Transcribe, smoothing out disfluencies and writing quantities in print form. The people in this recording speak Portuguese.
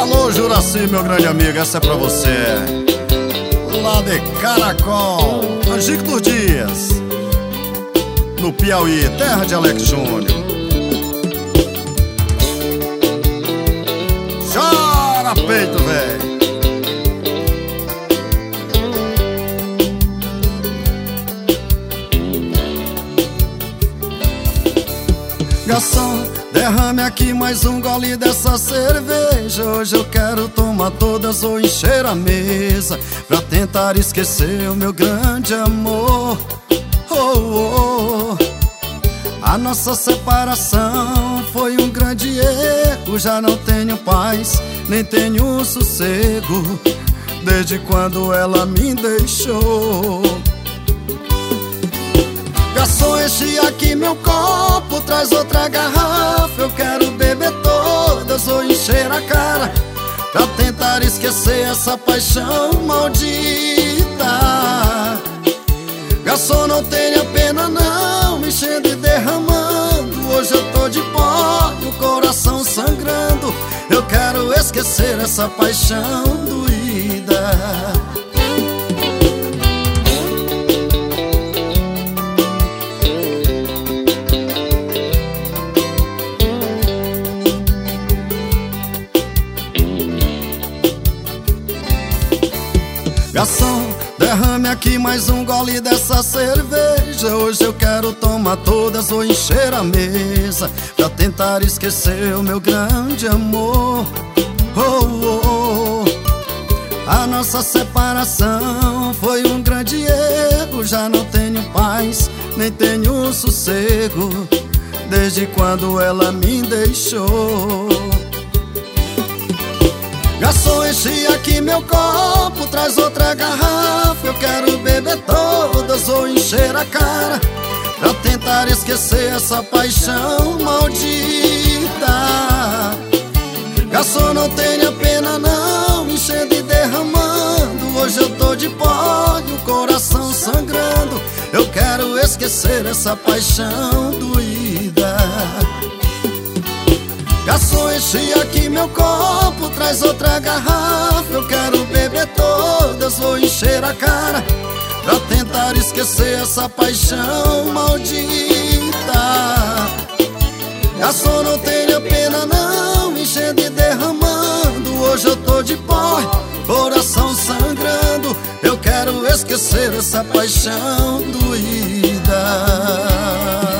Alô, Juraci, meu grande amigo, essa é pra você. Lá de Caracol, Angico Dias, no Piauí, terra de Alex Júnior. Chora, peito, velho. Garçom, derrame aqui mais um gole dessa cerveja. Hoje eu quero tomar todas ou encher a mesa, pra tentar esquecer o meu grande amor. Oh, oh. A nossa separação foi um grande erro. Já não tenho paz, nem tenho sossego, desde quando ela me deixou. Garçom, enche aqui meu copo, traz outra garrafa. Eu quero beber todas ou encher a cara, pra tentar esquecer essa paixão maldita. Garçom, não tenha pena não, me enchendo e derramando. Hoje eu tô de pó e o coração sangrando. Eu quero esquecer essa paixão doída. Garçom, derrame aqui mais um gole dessa cerveja. Hoje eu quero tomar todas ou encher a mesa, pra tentar esquecer o meu grande amor. Oh, oh, oh. A nossa separação foi um grande erro. Já não tenho paz, nem tenho sossego, desde quando ela me deixou. Garçom, enche aqui meu copo, traz outra garrafa. Eu quero beber todas ou encher a cara, pra tentar esquecer essa paixão maldita. Garçom, não tenha pena não, me enchendo e derramando. Hoje eu tô de pó e o coração sangrando. Eu quero esquecer essa paixão doída. Garçom, enche aqui meu copo, traz outra garrafa. Eu quero beber todas, vou encher a cara, pra tentar esquecer essa paixão maldita. Garçom, não tenha pena não, me enchendo e derramando. Hoje eu tô de pó, coração sangrando. Eu quero esquecer essa paixão doída.